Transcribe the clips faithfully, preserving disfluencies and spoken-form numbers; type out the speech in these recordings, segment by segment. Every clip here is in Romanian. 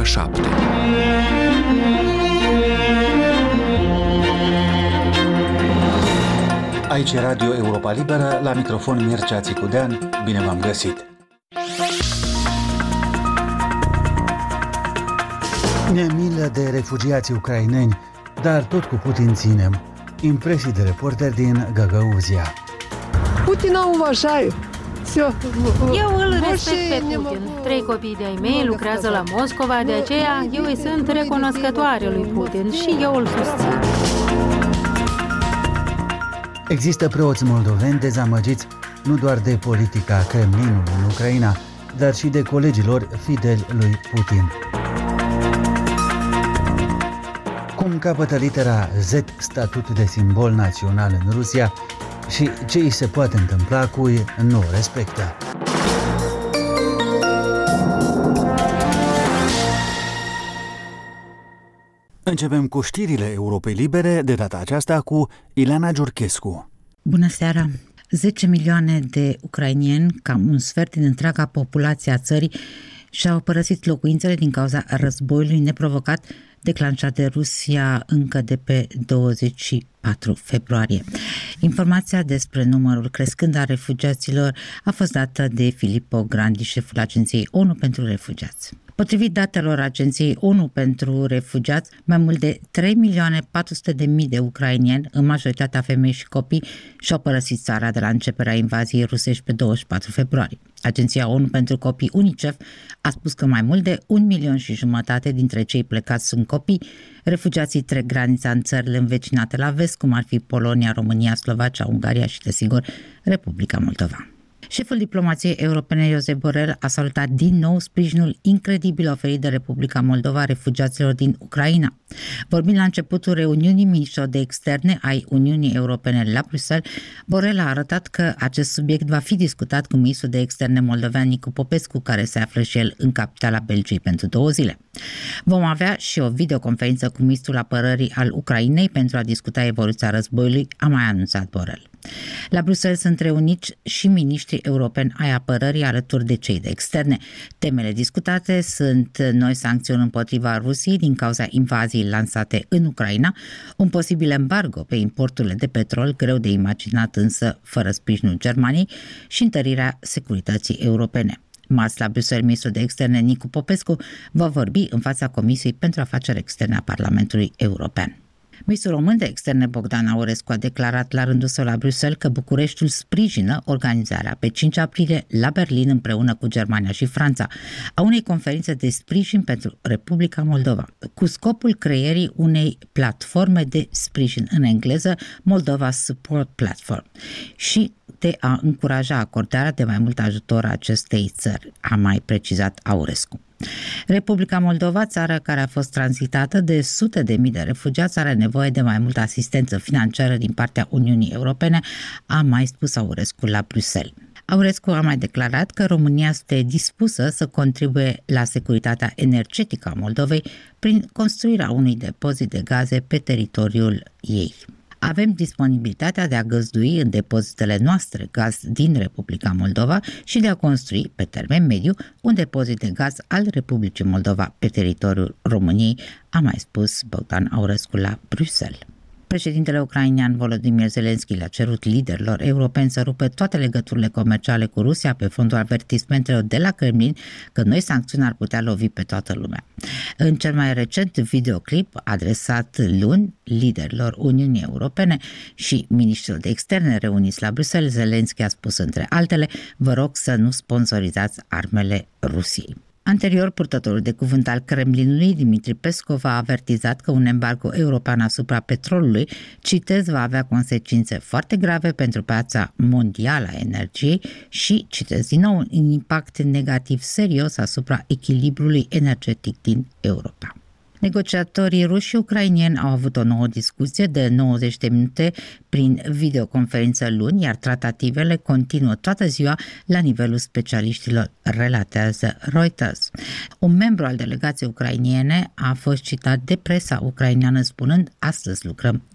ora șapte. Aici e Radio Europa Liberă, la microfon Mircea Țicudean. Bine v-am găsit! Ne milă de refugiați ucraineni, dar tot cu Putin ținem. Impresii de reporter din Găgăuzia. Putina уважаю. Eu îl respect pe Putin. Trei copii de-ai mei lucrează la Moscova, de aceea eu îi sunt recunoscătoare lui Putin și eu îl susțin. Există preoți moldoveni dezamăgiți nu doar de politica Kremlinului în Ucraina, dar și de colegilor fideli lui Putin. Cum capătă litera Z statut de simbol național în Rusia și ce îi se poate întâmpla cui nu o respectă. Începem cu știrile Europei Libere, de data aceasta cu Ileana Giurchescu. Bună seara! zece milioane de ucrainieni, cam un sfert din întreaga populație a țării, și-au părăsit locuințele din cauza războiului neprovocat declanșat de Rusia încă de pe douăzeci și patru februarie. Informația despre numărul crescând al refugiaților a fost dată de Filippo Grandi, șeful Agenției ONU pentru Refugiați. Potrivit datelor Agenției ONU pentru Refugiați, mai mult de trei milioane patru sute de mii de ucrainieni, în majoritatea femei și copii, și-au părăsit țara de la începerea invaziei rusești pe douăzeci și patru februarie. Agenția ONU pentru Copii UNICEF a spus că mai mult de un milion și jumătate dintre cei plecați sunt copii. Refugiații trec granița în țările învecinate la vest, cum ar fi Polonia, România, Slovacia, Ungaria și, desigur, Republica Moldova. Șeful diplomației europene, Josep Borrell, a salutat din nou sprijinul incredibil oferit de Republica Moldova refugiaților din Ucraina. Vorbind la începutul reuniunii miniștrilor de externe ai Uniunii Europene la Bruxelles, Borrell a arătat că acest subiect va fi discutat cu ministrul de externe moldovean Nicu Popescu, care se află și el în capitala Belgiei pentru două zile. Vom avea și o videoconferință cu ministrul apărării al Ucrainei pentru a discuta evoluția războiului, a mai anunțat Borrell. La Bruxelles sunt reuniți și miniștrii europeni ai apărării alături de cei de externe. Temele discutate sunt noi sancțiuni împotriva Rusiei din cauza invaziei lansate în Ucraina, un posibil embargo pe importurile de petrol, greu de imaginat însă fără sprijinul Germaniei, și întărirea securității europene. Marți la Bruxelles, ministrul de externe Nicu Popescu va vorbi în fața Comisiei pentru Afaceri Externe a Parlamentului European. Ministrul român de externe Bogdan Aurescu a declarat la rândul său la Bruxelles că Bucureștiul sprijină organizarea pe cinci aprilie la Berlin împreună cu Germania și Franța a unei conferințe de sprijin pentru Republica Moldova, cu scopul creierii unei platforme de sprijin, în engleză Moldova Support Platform, și de a încuraja acordarea de mai mult ajutor acestei țări, a mai precizat Aurescu. Republica Moldova, țară care a fost tranzitată de sute de mii de refugiați, are nevoie de mai multă asistență financiară din partea Uniunii Europene, a mai spus Aurescu la Bruxelles. Aurescu a mai declarat că România este dispusă să contribuie la securitatea energetică a Moldovei prin construirea unui depozit de gaze pe teritoriul ei. Avem disponibilitatea de a găzdui în depozitele noastre gaz din Republica Moldova și de a construi, pe termen mediu, un depozit de gaz al Republicii Moldova pe teritoriul României, a mai spus Bogdan Aurescu la Bruxelles. Președintele ucrainean Volodymyr Zelensky le-a cerut liderilor europeni să rupă toate legăturile comerciale cu Rusia pe fondul avertismentelor de la Kremlin că noi sancțiuni ar putea lovi pe toată lumea. În cel mai recent videoclip adresat luni liderilor Uniunii Europene și miniștrilor de externe reuniți la Bruxelles, Zelensky a spus între altele: vă rog să nu sponsorizați armele Rusiei. Anterior, purtătorul de cuvânt al Kremlinului, Dmitri Peskov, a avertizat că un embargo european asupra petrolului, citez, va avea consecințe foarte grave pentru piața mondială a energiei și, citez din nou, un impact negativ serios asupra echilibrului energetic din Europa. Negociatorii ruși și ucrainieni au avut o nouă discuție de nouăzeci de minute prin videoconferință luni, iar tratativele continuă toată ziua la nivelul specialiștilor, relatează Reuters. Un membru al delegației ucrainiene a fost citat de presa ucraineană spunând: astăzi lucrăm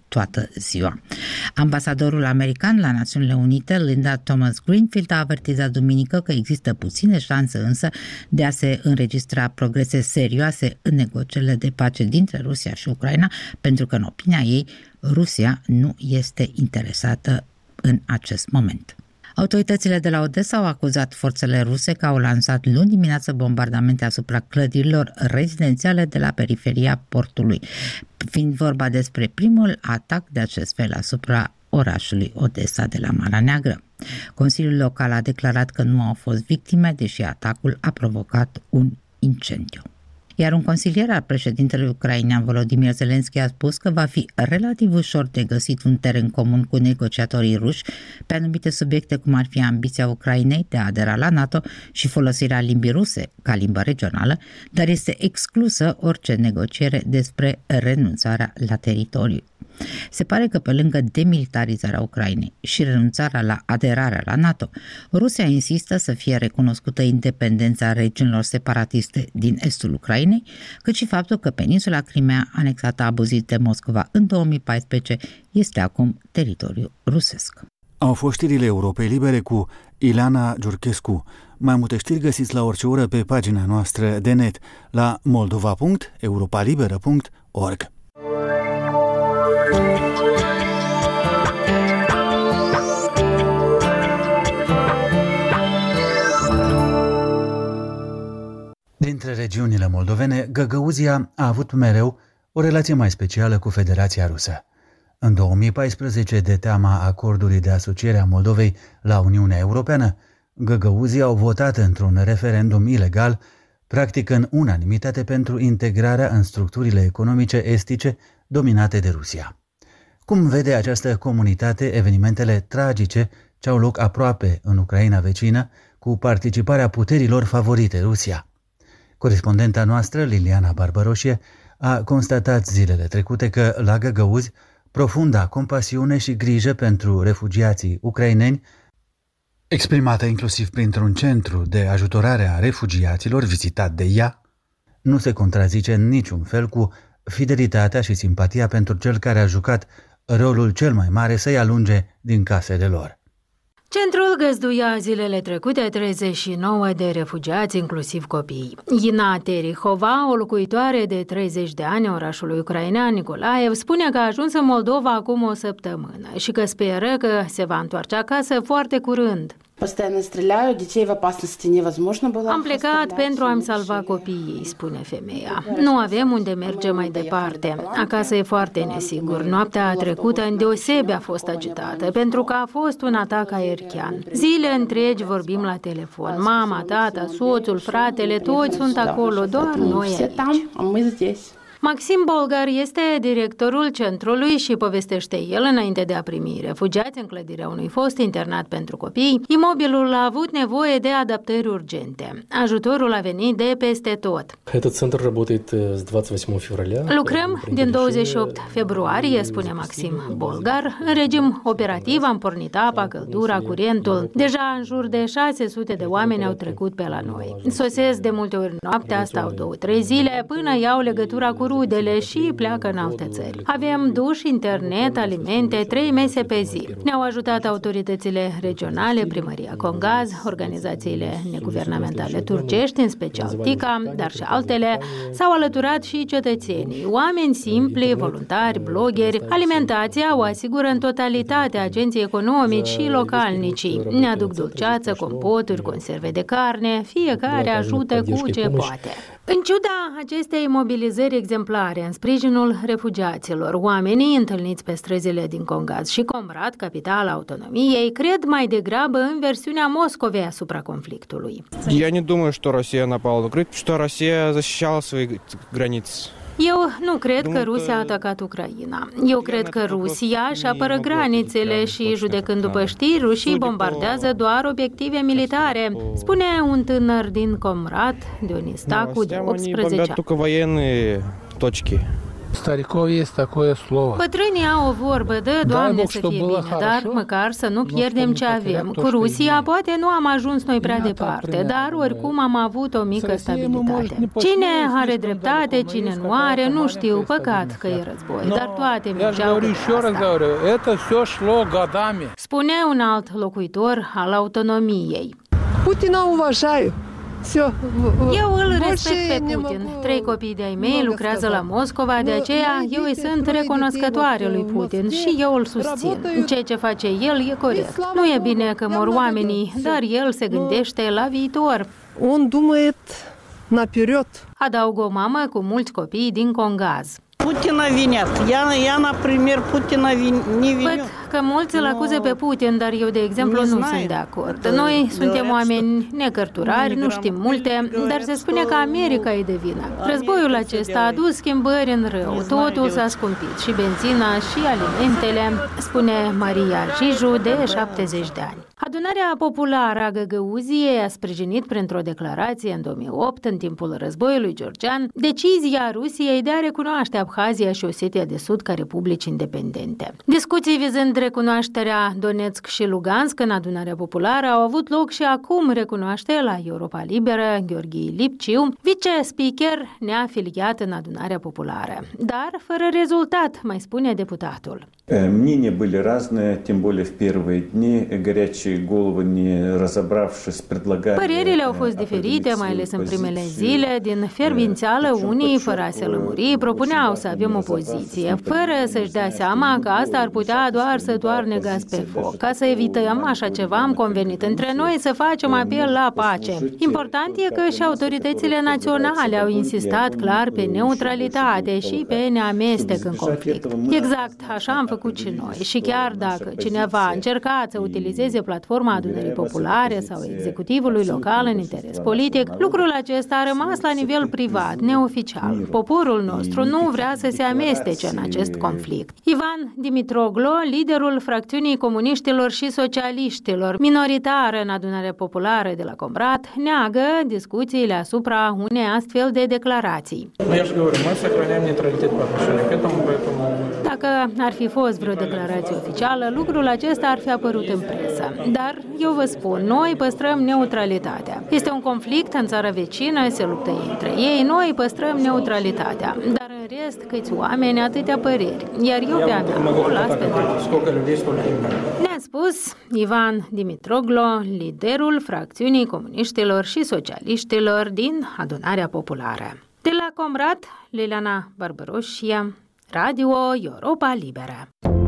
toată ziua. Ambasadorul american la Națiunile Unite, Linda Thomas Greenfield, a avertizat duminică că există puține șanse însă de a se înregistra progrese serioase în negocierile de pace dintre Rusia și Ucraina, pentru că, în opinia ei, Rusia nu este interesată în acest moment. Autoritățile de la Odessa au acuzat forțele ruse că au lansat luni dimineață bombardamente asupra clădirilor rezidențiale de la periferia portului, fiind vorba despre primul atac de acest fel asupra orașului Odessa de la Marea Neagră. Consiliul local a declarat că nu au fost victime, deși atacul a provocat un incendiu. Iar un consilier al președintelui ucrainean Volodymyr Zelensky a spus că va fi relativ ușor de găsit un teren comun cu negociatorii ruși pe anumite subiecte, cum ar fi ambiția Ucrainei de a adera la NATO și folosirea limbii ruse ca limbă regională, dar este exclusă orice negociere despre renunțarea la teritoriu. Se pare că pe lângă demilitarizarea Ucrainei și renunțarea la aderarea la NATO, Rusia insistă să fie recunoscută independența regiunilor separatiste din estul Ucrainei, cât și faptul că peninsula Crimea, anexată abuziv de Moscova în două mii paisprezece, este acum teritoriu rusesc. Au fost știrile Europei Libere cu Ileana Giurchescu. Mai multe știri găsiți la orice oră pe pagina noastră de net la moldova punct europalibera punct org. Dintre regiunile moldovene, Găgăuzia a avut mereu o relație mai specială cu Federația Rusă. În două mii paisprezece, de teama acordului de asociere a Moldovei la Uniunea Europeană, Găgăuzii au votat într-un referendum ilegal, practic în unanimitate, pentru integrarea în structurile economice estice dominate de Rusia. Cum vede această comunitate evenimentele tragice ce au loc aproape în Ucraina vecină, cu participarea puterilor favorite Rusia? Corespondenta noastră, Liliana Barbaroșie, a constatat zilele trecute că la Găgăuzi profunda compasiune și grijă pentru refugiații ucraineni, exprimată inclusiv printr-un centru de ajutorare a refugiaților vizitat de ea, nu se contrazice în niciun fel cu fidelitatea și simpatia pentru cel care a jucat rolul cel mai mare să-i alunge din casele lor. Centrul găzduia zilele trecute treizeci și nouă de refugiați, inclusiv copii. Ina Terihova, o locuitoare de treizeci de ani a orașului ucrainean Nicolaev, spune că a ajuns în Moldova acum o săptămână și că speră că se va întoarce acasă foarte curând. Am plecat pentru a-mi salva copiii, spune femeia. Nu avem unde merge mai departe. Acasă e foarte nesigur. Noaptea trecută îndeosebi a fost agitată, pentru că a fost un atac aerian. Zile întregi vorbim la telefon. Mama, tata, soțul, fratele, toți sunt acolo, doar noi aici. Maxim Bolgar este directorul centrului și povestește el, înainte de a primi refugiați în clădirea unui fost internat pentru copii, imobilul a avut nevoie de adaptări urgente. Ajutorul a venit de peste tot. Lucrăm din douăzeci și opt februarie, spune Maxim Bolgar. În regim operativ am pornit apa, căldura, curentul. Deja în jur de șase sute de oameni au trecut pe la noi. Sosesc de multe ori noaptea, stau două, trei zile, până iau legătura cu rudele și pleacă în alte țări. Avem duș, internet, alimente, trei mese pe zi. Ne-au ajutat autoritățile regionale, Primăria Congaz, organizațiile neguvernamentale turcești, în special TICA, dar și altele. S-au alăturat și cetățenii, oameni simpli, voluntari, bloggeri. Alimentația o asigură în totalitate agenții economici și localnicii. Ne aduc dulceață, compoturi, conserve de carne, fiecare ajută cu ce poate. În ciuda acestei mobilizări exemplare în sprijinul refugiaților, oamenii întâlniți pe străzile din Congaz și Comrat, capitala autonomiei, cred mai degrabă în versiunea Moscovei asupra conflictului. Я не думаю, что Россия напала на Украину, что Россия защищала свои границы. Eu nu cred că Rusia a atacat Ucraina. Eu cred că Rusia își apără granițele și, judecând după știri, rușii bombardează doar obiective militare, spune un tânăr din Comrat, Dionis Tacu, de optsprezece ani. Bătrânii au o vorbă, dă, Doamne, să fie bine, dar măcar să nu pierdem ce avem. Cu Rusia poate nu am ajuns noi prea departe, dar oricum am avut o mică stabilitate. Cine are dreptate, cine nu are, nu știu, păcat că e război, dar toate mergeau de asta. Spune un alt locuitor al autonomiei. Putina уважаю. Eu îl respect pe Putin. Trei copii de-ai mei lucrează la Moscova, de aceea eu îi sunt recunoscătoare lui Putin și eu îl susțin. Ceea ce face el e corect. Nu e bine că mor oamenii, dar el se gândește la viitor. Он думает наперед. Adaugă o mamă cu mulți copii din Congaz. Putina vinят. Я, я, например, Putina не виню. Văd că mulți îl acuză pe Putin, dar eu, de exemplu, nu sunt de acord. Noi suntem oameni necărturari, nu știm multe, dar se spune că America e de vină. Războiul acesta a adus schimbări în rău. Totul s-a scumpit, și benzina, și alimentele, spune Maria Jiju, de șaptezeci de ani. Adunarea populară a Găgăuziei a sprijinit printr-o declarație în două mii opt, în timpul războiului georgian, decizia Rusiei de a recunoaște Abhazia și Osetia de Sud ca republici independente. Discuții vizând recunoașterea Donetsk și Lugansk în adunarea populară au avut loc și acum, recunoaște la Europa Liberă Gheorghe Lipciu, vice-speaker neafiliat în adunarea populară. Dar fără rezultat, mai spune deputatul. Мнения были разные, тем более в первые дни, горячие головы, не разобравшись, предлагали. Părerile au fost diferite, mai ales în primele zile. Din fierbințeală, unii, fără a se lămuri, propuneau să avem o poziție, fără să-și dea seama că asta ar putea doar să toarne gaz pe foc. Ca să evităm așa ceva, am convenit între noi să facem apel la pace. Important e că și autoritățile naționale au insistat clar pe neutralitate și pe neamestec în conflict. Exact, așa am făcut și noi. Și chiar dacă cineva a încercat să utilizeze platforma adunării populare sau executivului local în interes politic, lucrul acesta a rămas la nivel privat, neoficial. Poporul nostru nu vrea să se amestece în acest conflict. Ivan Dimitroglo, liderul fracțiunii comuniștilor și socialiștilor, minoritară în adunarea populară de la Comrat, neagă discuțiile asupra unei astfel de declarații. Dacă ar fi fost vreo declarație oficială, lucrul acesta ar fi apărut în presă. Dar eu vă spun, noi păstrăm neutralitatea. Este un conflict în țara vecină, se luptă ei între ei, noi păstrăm neutralitatea. Dar în rest, câți oameni, atâtea păreri. Iar eu pe-a mea o las pentru ne-a spus Ivan Dimitroglo, liderul fracțiunii comuniștilor și socialiștilor din adunarea populară. De la Comrat, Liliana Barbaroșia, Radio Europa Liberă.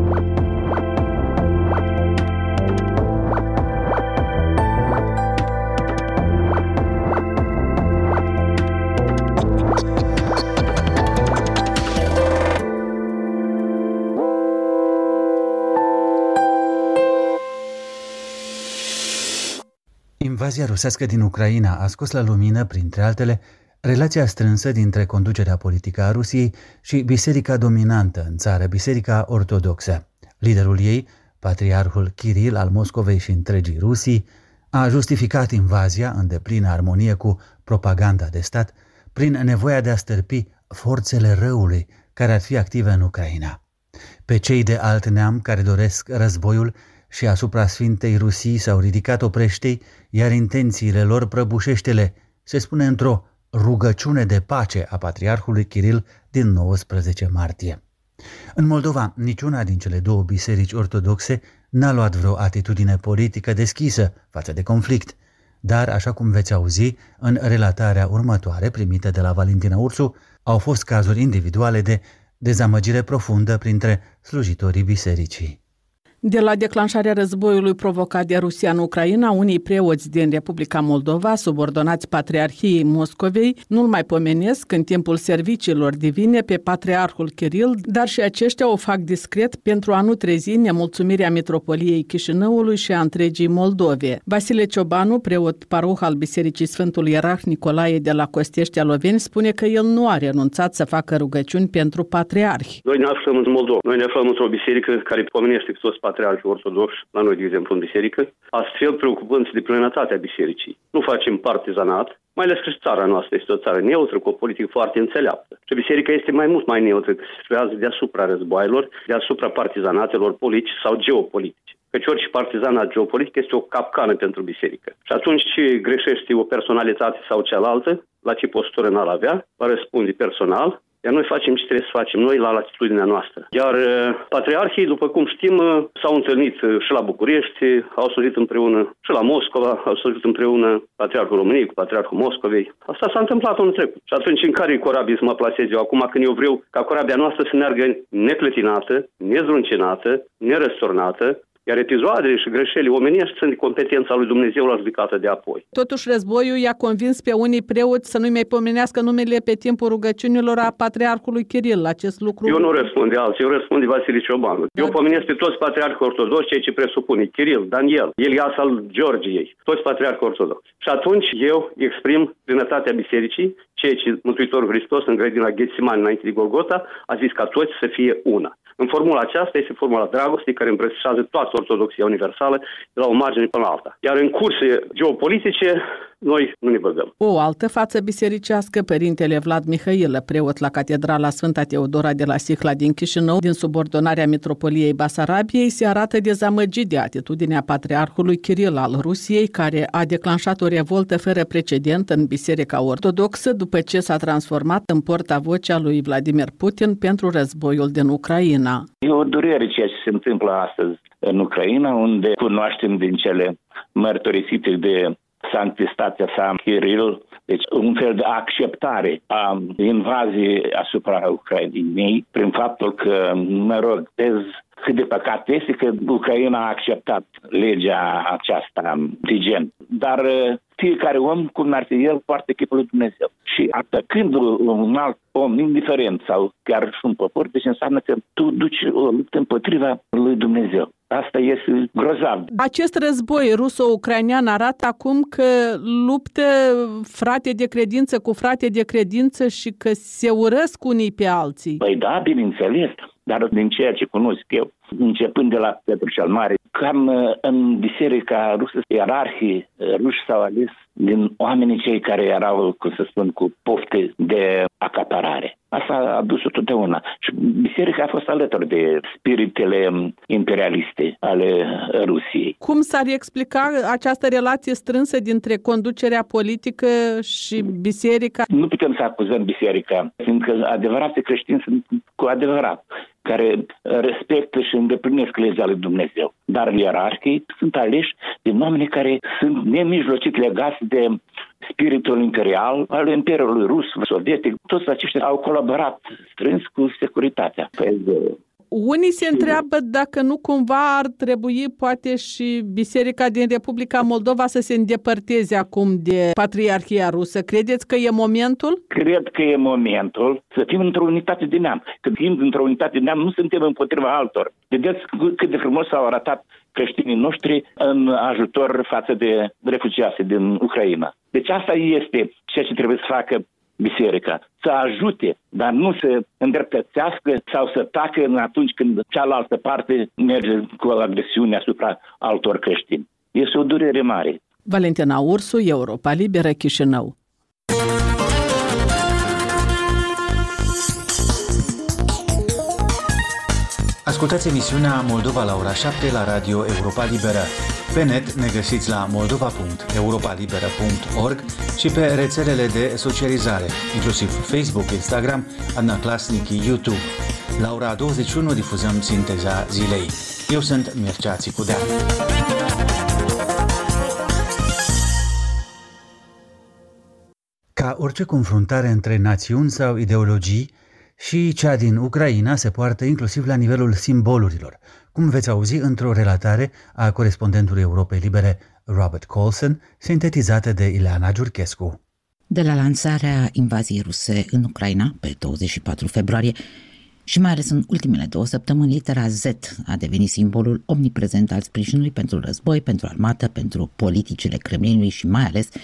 Invazia rusească din Ucraina a scos la lumină, printre altele, relația strânsă dintre conducerea politică a Rusiei și biserica dominantă în țară, Biserica Ortodoxă. Liderul ei, patriarhul Kiril al Moscovei și întregii Rusii, a justificat invazia în deplină armonie cu propaganda de stat prin nevoia de a stârpi forțele răului care ar fi active în Ucraina. Pe cei de alt neam care doresc războiul și asupra Sfintei Rusii s-au ridicat oprește-i, iar intențiile lor prăbușește-le, se spune într-o rugăciune de pace a patriarhului Kiril din nouăsprezece martie. În Moldova, niciuna din cele două biserici ortodoxe n-a luat vreo atitudine politică deschisă față de conflict, dar, așa cum veți auzi, în relatarea următoare primită de la Valentina Ursu, au fost cazuri individuale de dezamăgire profundă printre slujitorii bisericii. De la declanșarea războiului provocat de Rusia în Ucraina, unii preoți din Republica Moldova, subordonați Patriarhiei Moscovei, nu-l mai pomenesc în timpul serviciilor divine pe Patriarhul Kiril, dar și aceștia o fac discret pentru a nu trezi nemulțumirea Mitropoliei Chișinăului și a întregii Moldove. Vasile Ciobanu, preot paroh al Bisericii Sfântul Ierarh Nicolae de la Costeștea Loveni, spune că el nu a renunțat să facă rugăciuni pentru patriarhi. Noi ne aflăm în Moldova. Noi ne aflăm într-o biserică care pomenește toți patriarhii ortodoxi, la noi, de exemplu, în biserică, astfel preocupându-se de plinătatea bisericii. Nu facem partizanat, mai ales că țara noastră este o țară neutră, cu o politică foarte înțeleaptă. Și biserica este mai mult mai neutră, că se situează deasupra războaielor, deasupra partizanatelor politici sau geopolitice. Căci orice partizanat geopolitic este o capcană pentru biserică. Și atunci ce greșește o personalitate sau cealaltă, la ce postură n-ar avea, va răspunde personal. Iar noi facem ce trebuie să facem, noi la latitudinea noastră. Iar uh, patriarhii, după cum știm, uh, s-au întâlnit uh, și la București, au sosit împreună și la Moscova, au sosit împreună Patriarhul României cu Patriarhul Moscovei. Asta s-a întâmplat anul trecut. Și atunci în care corabie să mă plasez eu acum când eu vreau ca corabia noastră să meargă neclătinată, nezruncinată, nerăsturnată, iar episoadele și greșelile omenești sunt de competența lui Dumnezeu la judecată de apoi. Totuși, războiul i-a convins pe unii preoți să nu-i mai pomenească numele pe timpul rugăciunilor a Patriarhului Kiril. Acest lucru... Eu nu răspund de alții, eu răspund de Vasile Ciobanu. Da. Eu pomenesc pe toți patriarhii ortodoxi, ceea ce presupune Kiril, Daniel, Elias al Georgiei, toți patriarhii ortodoxi. Și atunci eu exprim plinătatea bisericii, ceea ce Mântuitorul Hristos în grădina Ghetsimani înainte de Golgota a zis ca toți să fie una. În formula aceasta este formula dragostei care îmbrățișează toată ortodoxia universală de la o margine până la alta. Iar în curse geopolitice, noi nu ne băgăm. O altă față bisericească, părintele Vlad Mihailă, preot la Catedrala Sfânta Teodora de la Sihla din Chișinău, din subordonarea Mitropoliei Basarabiei, se arată dezamăgit de atitudinea Patriarhului Kiril al Rusiei, care a declanșat o revoltă fără precedent în Biserica Ortodoxă după ce s-a transformat în portavocea lui Vladimir Putin pentru războiul din Ucraina. E o durere ceea ce se întâmplă astăzi în Ucraina, unde cunoaștem din cele mărturisite de sanctitatea sa Kiril, deci un fel de acceptare a invaziei asupra Ucrainei prin faptul că, mă rog, vezi cât de păcat este că Ucraina a acceptat legea aceasta de gen. Dar fiecare om, cum ar fi el, poartă chipul lui Dumnezeu. Și atacând un alt om, indiferent sau chiar și un popor, deci înseamnă că tu duci o luptă împotriva lui Dumnezeu. Asta este grozav. Acest război ruso-ucrainean arată acum că luptă frate de credință cu frate de credință și că se urăsc unii pe alții. Păi da, bineînțeles. Dar din ceea ce cunosc eu, începând de la Petru cel Mare, cam în biserica rusă, ierarhii ruși s-au ales din oamenii cei care erau, cum să spun, cu pofte de acaparare. Asta a dus-o totdeauna. Și biserica a fost alături de spiritele imperialiste ale Rusiei. Cum s-ar explica această relație strânsă dintre conducerea politică și biserica? Nu putem să acuzăm biserica, fiindcă adevărații creștini sunt cu adevărat, care respectă și îndeplinesc legea lui Dumnezeu. Dar ierarhii sunt aleși din oameni care sunt nemijlocit legați de spiritul imperial al Imperiului Rus, Sovietic. Toți aceștia au colaborat strâns cu securitatea. Unii se întreabă dacă nu cumva ar trebui poate și Biserica din Republica Moldova să se îndepărteze acum de Patriarhia Rusă. Credeți că e momentul? Cred că e momentul să fim într-o unitate de neam. Când fiind într-o unitate de neam, nu suntem împotriva altor. Vedeți cât de frumos s-au arătat creștinii noștri în ajutor față de refugiații din Ucraina. Deci asta este ceea ce trebuie să facă biserica, să ajute, dar nu să îndreptățească sau să tacă atunci când cealaltă parte merge cu agresiune asupra altor creștini. Este o durere mare. Valentina Ursu, Europa Liberă, Chișinău. Ascultați emisiunea Moldova la ora șapte la Radio Europa Liberă. Pe net ne găsiți la moldova punct europa liberă punct org și pe rețelele de socializare, inclusiv Facebook, Instagram, Adnaclasnici, YouTube. La ora douăzeci și unu difuzăm sinteza zilei. Eu sunt Mircea Țicudean. Ca orice confruntare între națiuni sau ideologii, și cea din Ucraina se poartă inclusiv la nivelul simbolurilor, cum veți auzi într-o relatare a corespondentului Europei Libere Robert Colson, sintetizată de Ileana Giurchescu. De la lansarea invaziei ruse în Ucraina, pe douăzeci și patru februarie, și mai ales în ultimele două săptămâni, litera Z a devenit simbolul omniprezent al sprijinului pentru război, pentru armată, pentru politicile Kremlinului și mai ales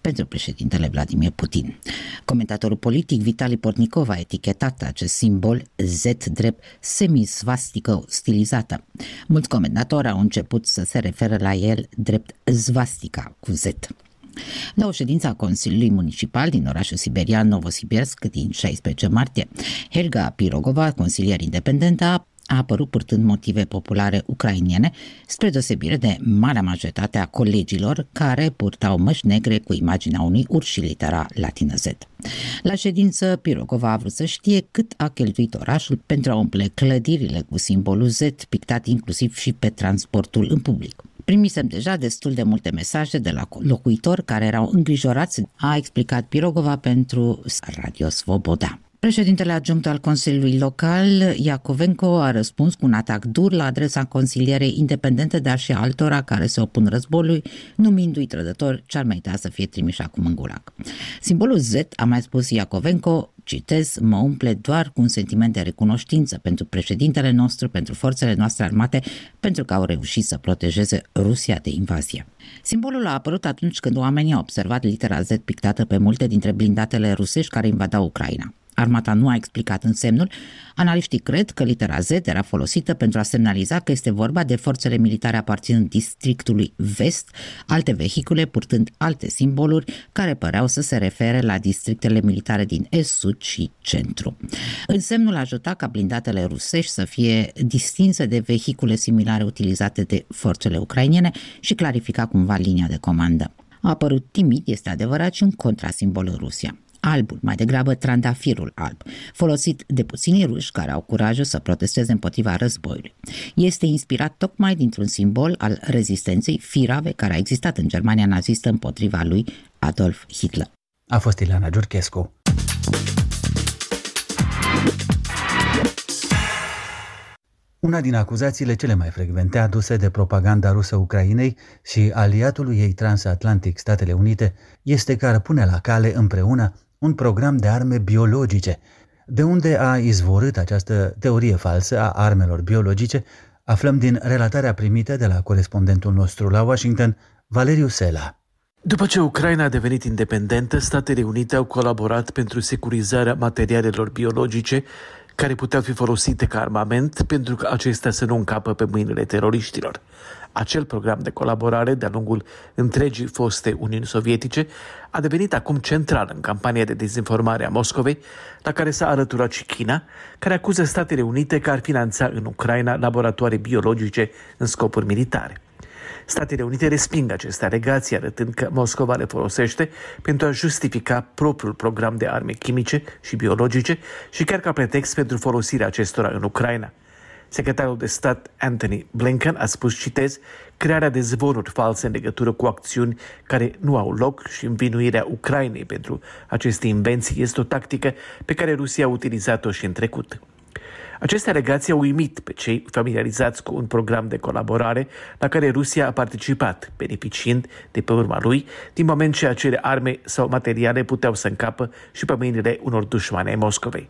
pentru președintele Vladimir Putin. Comentatorul politic Vitali Pornicov a etichetat acest simbol Z drept semisvastică stilizată. Mulți comentatori au început să se referă la el drept svastica cu Z. La o ședință a Consiliului Municipal din orașul siberian Novosibirsk din șaisprezece martie, Helga Pirogova, consilier independentă, a apărut purtând motive populare ucrainene, spre deosebire de marea majoritate a colegilor care purtau măști negre cu imaginea unui urs și litera latină Z. La ședință, Pirogova a vrut să știe cât a cheltuit orașul pentru a umple clădirile cu simbolul Z, pictat inclusiv și pe transportul în public. Primisem deja destul de multe mesaje de la locuitori care erau îngrijorați, a explicat Pirogova pentru Radio Svoboda. Președintele adjunct al Consiliului Local, Iacovenco, a răspuns cu un atac dur la adresa consilierei independente, dar și altora care se opun războiului, numindu-i trădători ce ar merita să fie trimiși acum în gulag. Simbolul Z, a mai spus Iacovenco, citez, mă umple doar cu un sentiment de recunoștință pentru președintele nostru, pentru forțele noastre armate, pentru că au reușit să protejeze Rusia de invazie. Simbolul a apărut atunci când oamenii au observat litera Z pictată pe multe dintre blindatele rusești care invadau Ucraina. Armata nu a explicat însemnul. Analiștii cred că litera Z era folosită pentru a semnaliza că este vorba de forțele militare aparținând districtului Vest, alte vehicule purtând alte simboluri care păreau să se refere la districtele militare din Est, Sud și Centru. Însemnul ajuta ca blindatele rusești să fie distinse de vehicule similare utilizate de forțele ucrainene și clarifica cumva linia de comandă. A apărut timid, este adevărat, și un contrasimbol în Rusia. Albul, mai degrabă trandafirul alb, folosit de puțini ruși care au curajul să protesteze împotriva războiului. Este inspirat tocmai dintr-un simbol al rezistenței firave care a existat în Germania nazistă împotriva lui Adolf Hitler. A fost Ileana Giurchescu. Una din acuzațiile cele mai frecvente aduse de propaganda rusă Ucrainei și aliatului ei transatlantic, Statele Unite, este că ar pune la cale împreună un program de arme biologice. De unde a izvorât această teorie falsă a armelor biologice, aflăm din relatarea primită de la corespondentul nostru la Washington, Valeriu Sela. După ce Ucraina a devenit independentă, Statele Unite au colaborat pentru securizarea materialelor biologice care puteau fi folosite ca armament pentru că acestea să nu încapă pe mâinile teroriștilor. Acel program de colaborare de-a lungul întregii foste Uniuni Sovietice a devenit acum central în campania de dezinformare a Moscovei, la care s-a alăturat și China, care acuză Statele Unite că ar finanța în Ucraina laboratoare biologice în scopuri militare. Statele Unite resping aceste alegații, arătând că Moscova le folosește pentru a justifica propriul program de arme chimice și biologice și chiar ca pretext pentru folosirea acestora în Ucraina. Secretarul de stat Antony Blinken a spus, citez, crearea de zvonuri false în legătură cu acțiuni care nu au loc și învinuirea Ucrainei pentru aceste invenții este o tactică pe care Rusia a utilizat-o și în trecut. Aceste alegații au uimit pe cei familiarizați cu un program de colaborare la care Rusia a participat, beneficiind de pe urma lui, din moment ce acele arme sau materiale puteau să încapă și pe mâinile unor dușmani ai Moscovei.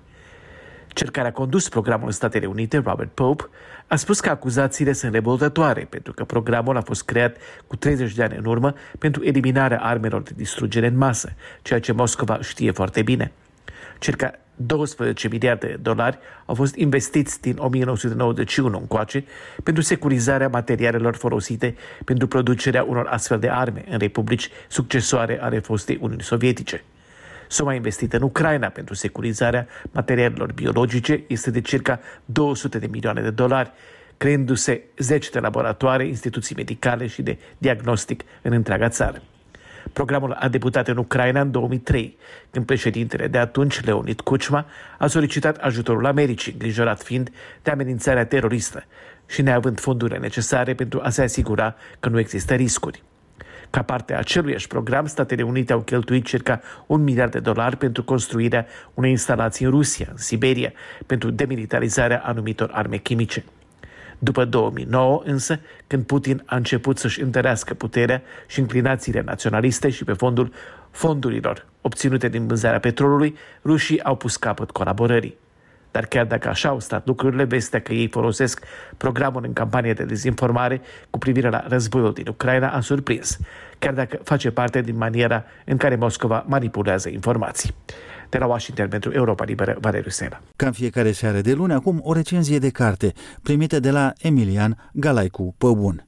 Cel care a condus programul în Statele Unite, Robert Pope, a spus că acuzațiile sunt revoltătoare pentru că programul a fost creat cu treizeci de ani în urmă pentru eliminarea armelor de distrugere în masă, ceea ce Moscova știe foarte bine. Circa doisprezece miliarde de dolari au fost investiți din o mie nouă sute nouăzeci și unu încoace pentru securizarea materialelor folosite pentru producerea unor astfel de arme în republici succesoare ale fostei Uniuni Sovietice. Suma investită în Ucraina pentru securizarea materialelor biologice este de circa două sute de milioane de dolari, creându-se zeci de laboratoare, instituții medicale și de diagnostic în întreaga țară. Programul a debutat în Ucraina în două mii trei, când președintele de atunci, Leonid Kuchma, a solicitat ajutorul Americii, îngrijorat fiind de amenințarea teroristă și neavând fondurile necesare pentru a se asigura că nu există riscuri. Ca parte a aceluiași program, Statele Unite au cheltuit circa un miliard de dolari pentru construirea unei instalații în Rusia, în Siberia, pentru demilitarizarea anumitor arme chimice. După două mii nouă, însă, când Putin a început să-și întărească puterea și inclinațiile naționaliste și pe fondul fondurilor obținute din vânzarea petrolului, rușii au pus capăt colaborării. Dar chiar dacă așa au stat lucrurile, vestea că ei folosesc programul în campanie de dezinformare cu privire la războiul din Ucraina a surprins, chiar dacă face parte din maniera în care Moscova manipulează informații. De la Washington pentru Europa Liberă, Valeriu Sena. Ca în fiecare seară de luni, acum o recenzie de carte primită de la Emilian Galaicu Păbun.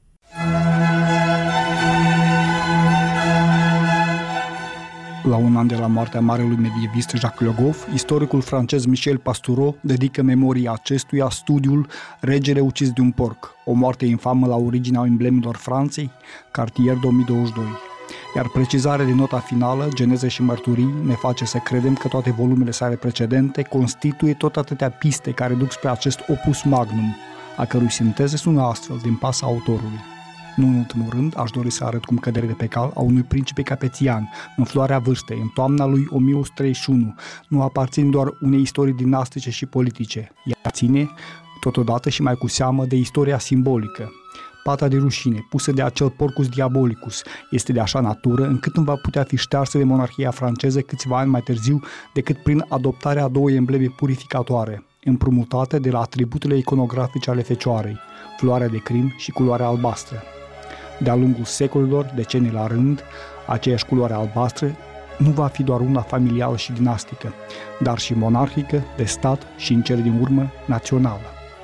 La un an de la moartea marelui medievist Jacques Le Goff, istoricul francez Michel Pastoureau dedică memoriei acestuia studiul Regele ucis de un porc, o moarte infamă la originea emblemelor Franței, Cartier două mii douăzeci și doi. Iar precizarea din nota finală, Geneze și mărturii, ne face să credem că toate volumele sale precedente constituie tot atâtea piste care duc spre acest opus magnum, a cărui sinteze sună astfel din pasa autorului. Nu în ultimul rând, aș dori să arăt cum căderile pe cal a unui principe capețian, în floarea vârstei, în toamna lui o mie o sută treizeci și unu, nu aparțin doar unei istorii dinastice și politice, ea ține, totodată și mai cu seamă, de istoria simbolică. Pata de rușine, pusă de acel porcus diabolicus, este de așa natură încât nu va putea fi ștearsă de monarhia franceză câțiva ani mai târziu decât prin adoptarea a două embleme purificatoare, împrumutate de la atributele iconografice ale fecioarei, floarea de crin și culoarea albastră. De-a lungul secolilor, decenii la rând, aceeași culoare albastră nu va fi doar una familială și dinastică, dar și monarhică, de stat și, în cele din urmă, națională.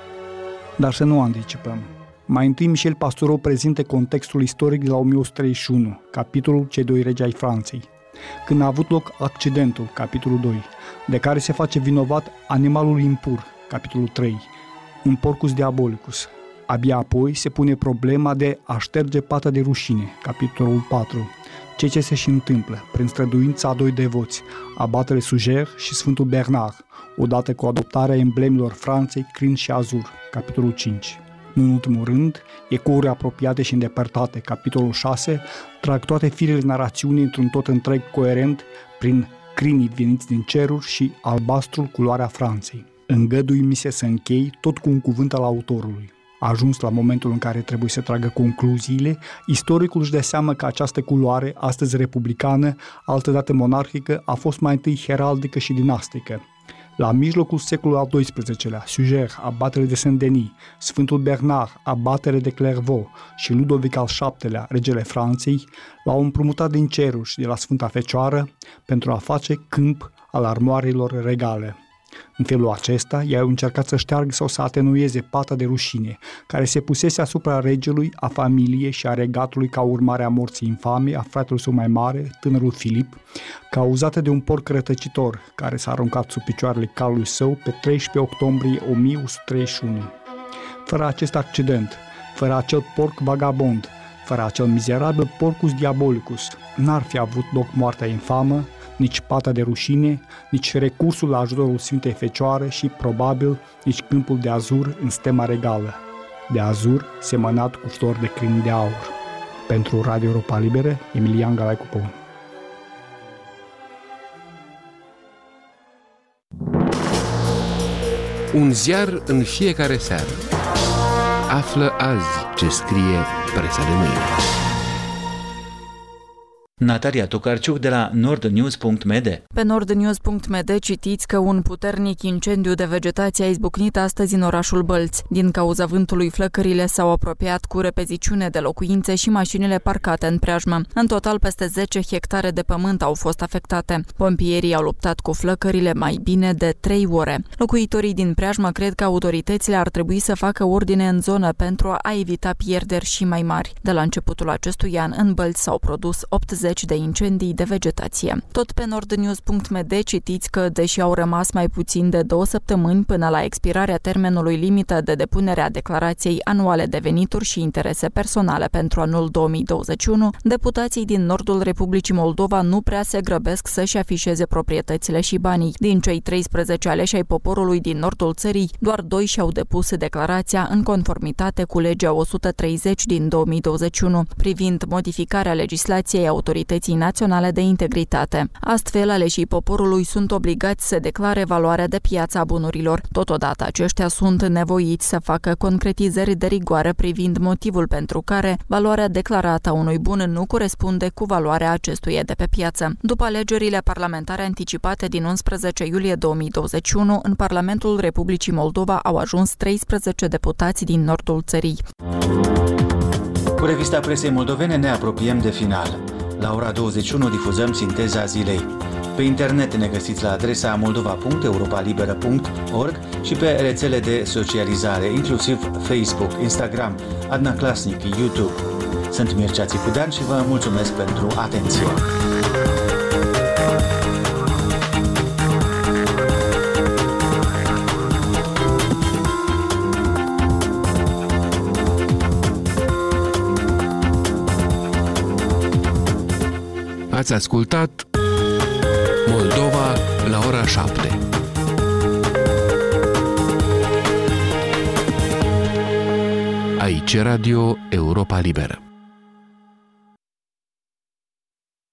Dar să nu anticipăm. Mai întâi, Michel Pastoureau prezintă contextul istoric de la o mie o sută treizeci și unu, capitolul Cei doi regi ai Franței, când a avut loc accidentul, capitolul doi, de care se face vinovat animalul impur, capitolul trei, un porcus diabolicus. Abia apoi se pune problema de a șterge pata de rușine, capitolul patru, ceea ce se și întâmplă prin străduința a doi devoți, abatele Suger și Sfântul Bernard, odată cu adoptarea emblemelor Franței, crin și azur, capitolul cinci. Nu în ultimul rând, ecouri apropiate și îndepărtate, capitolul șase, trag toate firele narațiunii într-un tot întreg coerent prin crinii veniți din ceruri și albastrul culoarea Franței. Îngădui-mi se să închei tot cu un cuvânt al autorului. Ajuns la momentul în care trebuie să tragă concluziile, istoricul își dă seama că această culoare, astăzi republicană, altădată monarhică, a fost mai întâi heraldică și dinastică. La mijlocul secolului al doisprezecelea, Suger, abatele de Saint-Denis, Sfântul Bernard, abatele de Clairvaux și Ludovic al șaptelea, regele Franței, l-au împrumutat din ceruri și de la Sfânta Fecioară pentru a face câmp al armoarelor regale. În felul acesta, ei au încercat să șteargă sau să atenueze pata de rușine, care se pusese asupra regelui, a familiei și a regatului ca urmare a morții infame a fratelui său mai mare, tânărul Filip, cauzată de un porc rătăcitor, care s-a aruncat sub picioarele calului său pe treisprezece octombrie o mie o sută treizeci și unu. Fără acest accident, fără acel porc vagabond, fără acel mizerabil porcus diabolicus, n-ar fi avut loc moartea infamă, nici pata de rușine, nici recursul la ajutorul Sfintei Fecioare și, probabil, nici câmpul de azur în stema regală, de azur semănat cu flori de crin de aur. Pentru Radio Europa Liberă, Emilian Galaicu Păbun. Un ziar în fiecare seară. Află azi ce scrie presa de mâine. Natalia Tokarciuc de la nordnews punct m d. Pe nordnews punct m d citiți că un puternic incendiu de vegetație a izbucnit astăzi în orașul Bălți. Din cauza vântului, flăcările s-au apropiat cu repeziciune de locuințe și mașinile parcate în preajmă. În total, peste zece hectare de pământ au fost afectate. Pompierii au luptat cu flăcările mai bine de trei ore. Locuitorii din preajmă cred că autoritățile ar trebui să facă ordine în zonă pentru a evita pierderi și mai mari. De la începutul acestui an, în Bălți s-au produs optzeci de incendii de vegetație. Tot pe nordnews punct m d citiți că, deși au rămas mai puțin de două săptămâni până la expirarea termenului limită de depunere a declarației anuale de venituri și interese personale pentru anul două mii douăzeci și unu, deputații din nordul Republicii Moldova nu prea se grăbesc să-și afișeze proprietățile și banii. Din cei treisprezece aleși ai poporului din nordul țării, doar doi și-au depus declarația în conformitate cu legea o sută treizeci din două mii douăzeci și unu, privind modificarea legislației autorității naționale de integritate. Astfel, aleșii poporului sunt obligați să declare valoarea de piață a bunurilor. Totodată, aceștia sunt nevoiți să facă concretizări de rigoare privind motivul pentru care valoarea declarată a unui bun nu corespunde cu valoarea acestuia de pe piață. După alegerile parlamentare anticipate din unsprezece iulie două mii douăzeci și unu, în Parlamentul Republicii Moldova au ajuns treisprezece deputați din nordul țării. Cu revista presei moldovene ne apropiem de final. La ora douăzeci și unu difuzăm sinteza zilei. Pe internet ne găsiți la adresa moldova punct europalibera punct org și pe rețele de socializare, inclusiv Facebook, Instagram, Adna Klasnic, YouTube. Sunt Mircea Țicudean și vă mulțumesc pentru atenție. Ați ascultat Moldova la ora șapte. Aici Radio Europa Liberă.